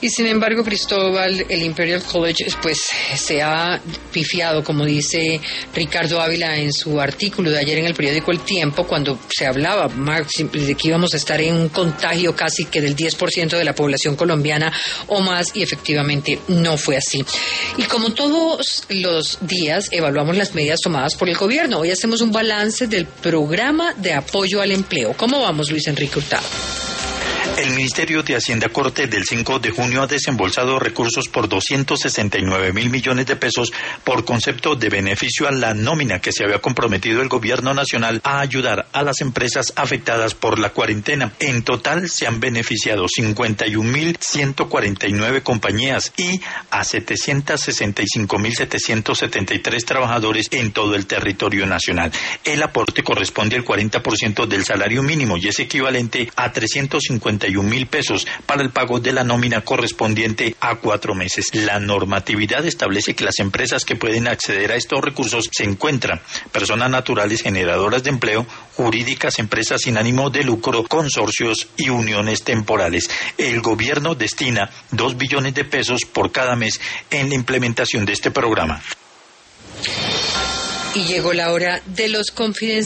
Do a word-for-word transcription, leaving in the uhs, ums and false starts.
Y sin embargo, Cristóbal, el Imperial College pues se ha pifiado, como dice Ricardo Ávila en su artículo de ayer en el periódico El Tiempo, cuando se hablaba, Marx, de que íbamos a estar en un contagio casi que del diez por ciento de la población colombiana o más, y efectivamente no fue así. Y como todos los días, evaluamos las medidas tomadas por el gobierno. Hoy hacemos un balance del programa de apoyo al empleo. ¿Cómo vamos, Luis Enrique Hurtado? El Ministerio de Hacienda Corte del cinco de junio ha desembolsado recursos por doscientos sesenta y nueve mil millones de pesos por concepto de beneficio a la nómina que se había comprometido el gobierno nacional a ayudar a las empresas afectadas por la cuarentena. En total se han beneficiado cincuenta y un mil ciento cuarenta y nueve compañías y a setecientos sesenta y cinco mil setecientos setenta y tres trabajadores en todo el territorio nacional. El aporte corresponde al cuarenta por ciento del salario mínimo y es equivalente a trescientos cincuenta y un mil pesos para el pago de la nómina correspondiente a cuatro meses. La normatividad establece que las empresas que pueden acceder a estos recursos se encuentran personas naturales generadoras de empleo, jurídicas, empresas sin ánimo de lucro, consorcios y uniones temporales. El gobierno destina dos billones de pesos por cada mes en la implementación de este programa. Y llegó la hora de los confidenciales.